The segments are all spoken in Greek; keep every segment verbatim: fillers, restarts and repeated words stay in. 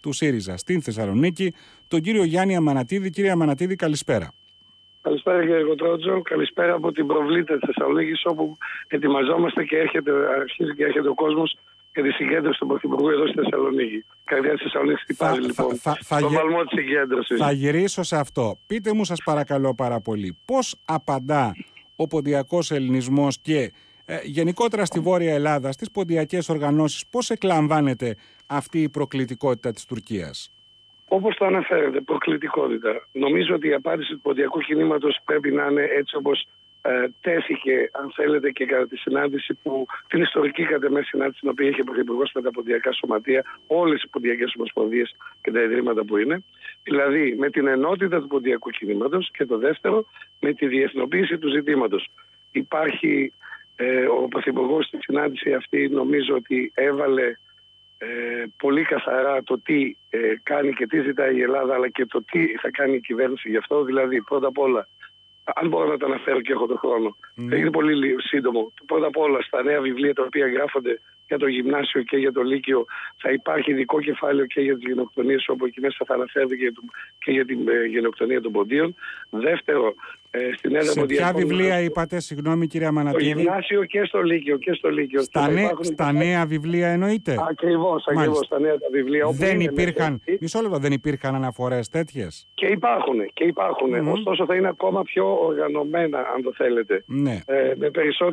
του ΣΥΡΙΖΑ στην Θεσσαλονίκη, τον κύριο Γιάννη Αμανατίδη. Κύριε Αμανατίδη, καλησπέρα. Καλησπέρα κύριε Κοτρότζο, καλησπέρα από την προβλήτα της Θεσσαλονίκης, όπου ετοιμαζόμαστε και έρχεται, αρχίζει και έρχεται ο κόσμος για τη συγκέντρωση του Πρωθυπουργού εδώ στη Θεσσαλονίκη. Καρδιά της Θεσσαλονίκης χτυπάζει λοιπόν θα, θα, το θα, βαλμό της συγκέντρωσης. Θα γυρίσω σε αυτό. Πείτε μου σας παρακαλώ πάρα πολύ, πώς απαντά ο ποντιακός ελληνισμός και ε, γενικότερα στη Βόρεια Ελλάδα, στις ποντιακές οργανώσεις, πώς εκλαμβάνεται αυτή η προκλητικότητα της Τουρκίας? Όπως το αναφέρετε, προκλητικότητα. Νομίζω ότι η απάντηση του ποντιακού κινήματος πρέπει να είναι έτσι όπως ε, τέθηκε, αν θέλετε, και κατά τη συνάντηση που, την ιστορική κατά μέση συνάντηση, την οποία είχε ο Πρωθυπουργός με τα ποντιακά σωματεία, όλες οι ποντιακές ομοσπονδίες και τα ιδρύματα που είναι. Δηλαδή, με την ενότητα του ποντιακού κινήματος και το δεύτερο, με τη διεθνοποίηση του ζητήματος. Υπάρχει ε, ο Πρωθυπουργός στη συνάντηση αυτή, νομίζω ότι έβαλε Ε, πολύ καθαρά το τι ε, κάνει και τι ζητάει η Ελλάδα, αλλά και το τι θα κάνει η κυβέρνηση γι' αυτό. Δηλαδή, πρώτα απ' όλα, αν μπορώ να τα αναφέρω και έχω τον χρόνο, mm. θα είναι πολύ σύντομο. Πρώτα απ' όλα, στα νέα βιβλία τα οποία γράφονται για το γυμνάσιο και για το λύκειο, θα υπάρχει ειδικό κεφάλαιο και για τις γενοκτονίες, όπου εκεί μέσα θα αναφέρεται και, και για την ε, γενοκτονία των ποντίων. Δεύτερο, ε, στην έδρα σε ποια βιβλία είπατε, συγγνώμη κύριε Αμανατίδη? Στο γυμνάσιο και στο λύκειο. Και στο λύκειο. Στα, νέ, στα νέα βιβλία εννοείται? Ακριβώς, ακριβώς, στα νέα τα βιβλία. Δεν υπήρχαν, μισό λεπτό, δεν υπήρχαν αναφορές τέτοιες? Και υπάρχουν, και υπάρχουν. Mm-hmm. Ωστόσο θα είναι ακόμα πιο οργανωμένα, αν το θέλετε. Ναι. Ε, με,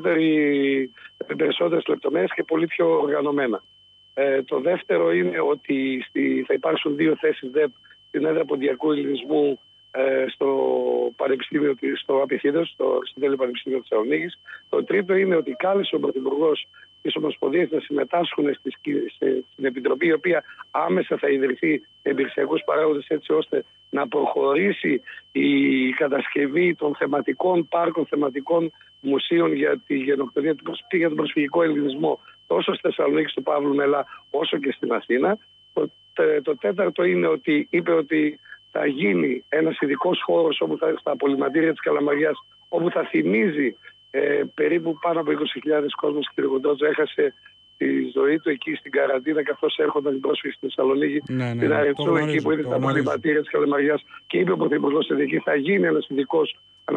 με περισσότερες λεπτομέρειες και πολύ πιο οργανωμένα. Ε, το δεύτερο είναι ότι στη, θα υπάρξουν δύο θέσεις ΔΕΠ στην έδρα ποντιακού ελληνισμού ε, στο Πανεπιστήμιο, στο Απιθίδος, στο Συντέλειο Πανεπιστήμιο της Θεσσαλονίκης. Το τρίτο είναι ότι κάλεσε ο Πρωθυπουργός τις ομοσπονδίες να συμμετάσχουν στις, στην Επιτροπή, η οποία άμεσα θα ιδρυθεί εμπειρησιακούς παράγοντες, έτσι ώστε να προχωρήσει η κατασκευή των θεματικών πάρκων, θεματικών μουσείων για τη γενοκτονία και για τον προσφυγικό ελληνισμό, τόσο στη Θεσσαλονίκη, στο Παύλου Μελά, όσο και στην Αθήνα. Το, το τέταρτο είναι ότι είπε ότι θα γίνει ένας ειδικός χώρος όπου θα, στα απολυμαντήρια της Καλαμαριάς, όπου θα θυμίζει ε, περίπου πάνω από είκοσι χιλιάδες κόσμος, κύριε Κοντρότζο, έχασε τη ζωή του εκεί στην καραντίνα, καθώς έρχονταν οι πρόσφυγες στη Θεσσαλονίκη, ναι, ναι, στην Αρετσού, εκεί που είναι τα απολυμαντήρια της Καλαμαριάς, και είπε ο Πρωθυπουργός ότι εκεί θα γίνει ένας ειδικός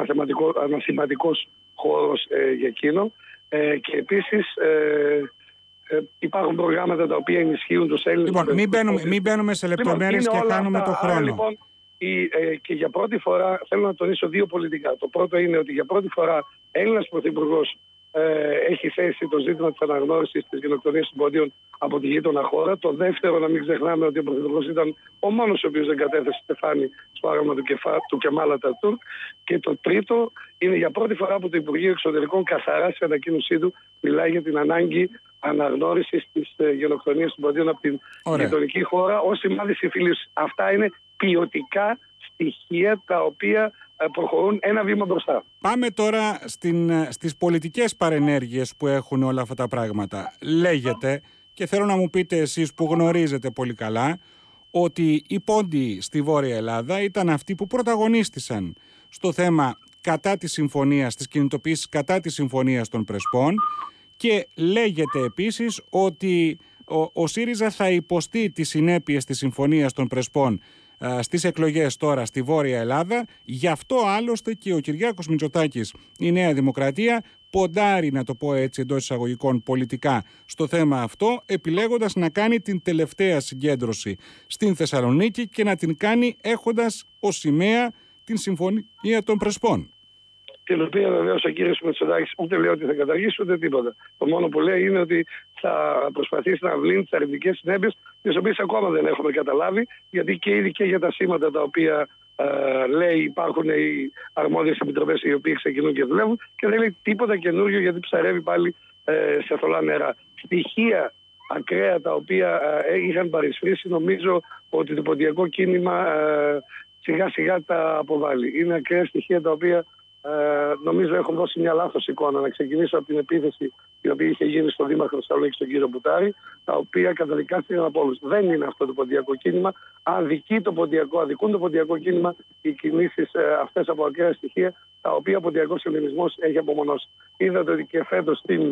αναθηματικός χώρος ε, για εκείνο. Ε, και επίσης ε, ε, υπάρχουν προγράμματα τα οποία ενισχύουν τους Έλληνες. Λοιπόν, μην μπαίνουμε, μην μπαίνουμε σε λεπτομέρειες λοιπόν, και χάνουμε το χρόνο. Άρα, λοιπόν, η, ε, και για πρώτη φορά θέλω να τονίσω δύο πολιτικά. Το πρώτο είναι ότι για πρώτη φορά Έλληνας Πρωθυπουργός ε, έχει θέσει το ζήτημα της αναγνώρισης της γενοκτονίας των ποντίων από τη γείτονα χώρα. Το δεύτερο, να μην ξεχνάμε ότι ο Πρωθυπουργός ήταν ο μόνος ο οποίος δεν κατέθεσε στεφάνι στο άγαλμα του, κεφά, του Κεμάλ Ατατούρκ. Και το τρίτο, είναι για πρώτη φορά που το Υπουργείο Εξωτερικών καθαρά σε ανακοίνωσή του μιλάει για την ανάγκη αναγνώρισης της ε, γενοκτονίας των ποντίων από την γειτονική χώρα ως σημάδι συμφιλίωσης. Αυτά είναι ποιοτικά στοιχεία τα οποία προχωρούν ένα βήμα μπροστά. Πάμε τώρα στην, στις πολιτικές παρενέργειες που έχουν όλα αυτά τα πράγματα. Λέγεται, και θέλω να μου πείτε εσείς που γνωρίζετε πολύ καλά, ότι οι πόντιοι στη Βόρεια Ελλάδα ήταν αυτοί που πρωταγωνίστησαν στο θέμα κατά της συμφωνίας, της κινητοποίησης κατά της συμφωνίας των Πρεσπών, και λέγεται επίσης ότι ο, ο ΣΥΡΙΖΑ θα υποστεί τις συνέπειες της συμφωνίας των Πρεσπών στις εκλογές τώρα στη Βόρεια Ελλάδα. Γι' αυτό άλλωστε και ο Κυριάκος Μητσοτάκης, η Νέα Δημοκρατία, ποντάρει, να το πω έτσι εντός εισαγωγικών, πολιτικά στο θέμα αυτό, επιλέγοντας να κάνει την τελευταία συγκέντρωση στην Θεσσαλονίκη και να την κάνει έχοντας ως σημαία την Συμφωνία των Πρεσπών. Την οποία βεβαίως ο κύριος Μητσοτάκης ούτε λέει ότι θα καταργήσει ούτε τίποτα. Το μόνο που λέει είναι ότι θα προσπαθήσει να βλύνει τις αρνητικές συνέπειες, τις οποίες ακόμα δεν έχουμε καταλάβει, γιατί και ήδη και για τα σήματα τα οποία ε, λέει υπάρχουν οι αρμόδιες επιτροπές οι οποίοι ξεκινούν και δουλεύουν, και δεν λέει τίποτα καινούριο γιατί ψαρεύει πάλι ε, σε θολά νερά. Στοιχεία ακραία τα οποία ε, είχαν παρισφρήσει, νομίζω ότι το ποντιακό κίνημα ε, σιγά σιγά τα αποβάλλει. Είναι ακραία στοιχεία τα οποία Ε, νομίζω έχουν δώσει μια λάθος εικόνα. Να ξεκινήσω από την επίθεση η οποία είχε γίνει στον Δήμαρχο Θεσσαλονίκης, τον κύριο Μπουτάρη, τα οποία καταδικάστηκαν από όλους. Δεν είναι αυτό το ποντιακό κίνημα. Αδικεί το ποντιακό, αδικούν το ποντιακό κίνημα οι κινήσεις ε, αυτές από ακραία στοιχεία, τα οποία ο ποντιακός ελληνισμός έχει απομονώσει. Είδατε ότι και φέτος στην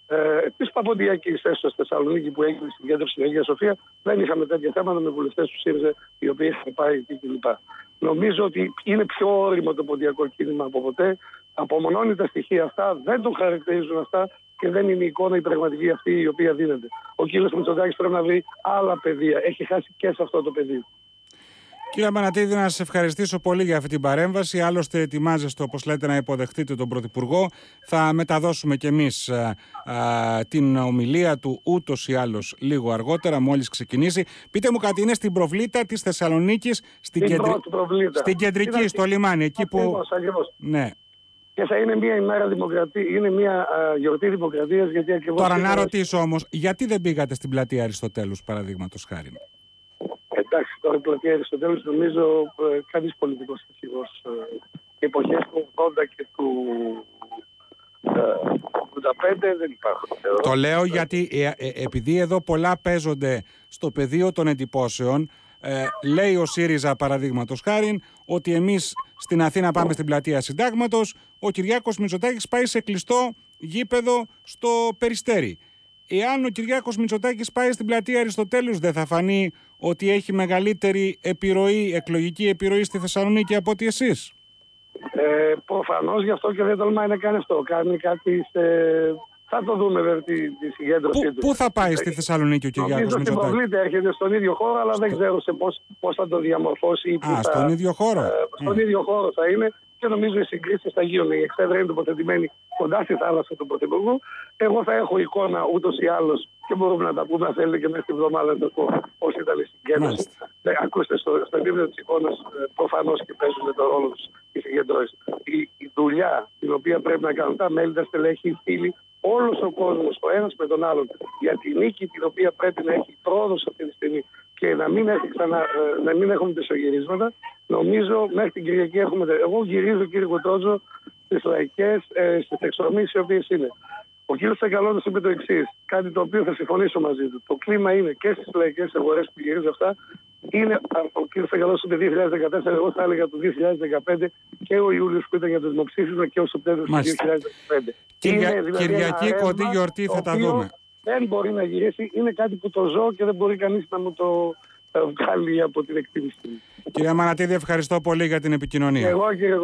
Ε, Τη Παποντιακή, έστω στη Θεσσαλονίκη που έγινε στην κέντρωση στην Αγία Σοφία, δεν είχαμε τέτοια θέματα με βουλευτές του ΣΥΡΙΖΑ οι οποίοι είχαν πάει εκεί κλπ. Νομίζω ότι είναι πιο όριμο το ποντιακό κίνημα από ποτέ. Απομονώνει τα στοιχεία αυτά, δεν το χαρακτηρίζουν αυτά και δεν είναι η εικόνα η πραγματική αυτή η οποία δίνεται. Ο κύριος Μητσοτάκης πρέπει να βρει άλλα πεδία. Έχει χάσει και σε αυτό το πεδίο. Κύριε Αμανατίδη, να σας ευχαριστήσω πολύ για αυτή την παρέμβαση. Άλλωστε, ετοιμάζεστε, όπως λέτε, να υποδεχτείτε τον Πρωθυπουργό. Θα μεταδώσουμε κι εμείς α, α, την ομιλία του ούτως ή άλλως λίγο αργότερα, μόλις ξεκινήσει. Πείτε μου κάτι, είναι στην προβλήτα της Θεσσαλονίκης, στην, κεντρι... στην κεντρική, είναι... στο λιμάνι, εκεί που. Ακριβώς, ακριβώς. Ναι. Και θα είναι μια ημέρα δημοκρατία, είναι μια α, γιορτή δημοκρατίας. Γιατί ακριβώς. Τώρα, να ρωτήσω όμως, γιατί δεν πήγατε στην πλατεία Αριστοτέλους, παραδείγματος χάρη? Εντάξει, τώρα η πλατεία Αριστοτέλους νομίζω ε, κανείς πολιτικός αρχηγός ε, εποχές του ογδόντα και του ογδόντα πέντε δεν υπάρχουν. Το λέω γιατί ε, ε, επειδή εδώ πολλά παίζονται στο πεδίο των εντυπώσεων, ε, λέει ο ΣΥΡΙΖΑ παραδείγματος χάριν ότι εμείς στην Αθήνα πάμε στην πλατεία Συντάγματος, ο Κυριάκος Μητσοτάκης πάει σε κλειστό γήπεδο στο Περιστέρι. Εάν ο Κυριάκος Μητσοτάκης πάει στην πλατεία Αριστοτέλους, δεν θα φανεί ότι έχει μεγαλύτερη επιρροή, εκλογική επιρροή στη Θεσσαλονίκη από ότι εσείς? Ε, προφανώς, γι' αυτό και δεν τολμάει να κάνει αυτό. Κάνει κάτι σε... Θα το δούμε βέβαια τη, τη συγκέντρωσή του. Πού θα πάει στη Θεσσαλονίκη ο Κυριάκος Μητσοτάκης? Στην Προβλήτα έρχεται στον ίδιο χώρο, αλλά στο... δεν ξέρω σε πώς, πώς θα το διαμορφώσει. Ή Α, θα... στον ίδιο χώρο. Ε, στον mm. ίδιο χώρο θα είναι. Και νομίζω οι συγκρίσεις θα γίνουν. Η εξέδρα είναι τοποθετημένη κοντά στη θάλασσα του Πρωθυπουργού. Εγώ θα έχω εικόνα ούτως ή άλλως και μπορούμε να τα πούμε, αν θέλετε, και μέσα στη βδομάδα να σας πω πώς ήταν η συγκέντρωση. Ε, ακούστε, στο, στο επίπεδο της εικόνας προφανώς και παίζουν το ρόλο τους οι συγκεντρώσεις. Η, η δουλειά την οποία πρέπει να κάνουν τα μέλη, τα στελέχη, οι φίλοι, όλος ο κόσμος, ο ένας με τον άλλον, για τη νίκη την οποία πρέπει να έχει πρόοδος αυτή τη στιγμή και να μην, έχει ξανα, να μην έχουμε πισωγυρίσματα. Νομίζω μέχρι την Κυριακή έχουμε. Εγώ γυρίζω, κύριε Κοτρότσο, στις λαϊκές, ε, στις εξορμήσεις οι οποίες είναι. Ο κύριος Τσακαλώτος είπε το εξής, κάτι το οποίο θα συμφωνήσω μαζί του. Το κλίμα είναι και στις λαϊκές αγορές που γυρίζω αυτά. Είναι, ο κύριος Τσακαλώτος είπε δύο χιλιάδες δεκατέσσερα, εγώ θα έλεγα το δύο χιλιάδες δεκαπέντε και ο Ιούλιος που ήταν για το δημοψήφισμα και ο Σεπτέμβριος του δύο χιλιάδες δεκαπέντε. Κυρια... Είναι, δηλαδή, Κυριακή κοντή γιορτή θα τα δούμε. Δεν μπορεί να γυρίσει, είναι κάτι που το ζω και δεν μπορεί κανείς να μου το βγάλει από την εκτίμηση. Κύριε Αμανατίδη, ευχαριστώ πολύ για την επικοινωνία. Εγώ, κύριε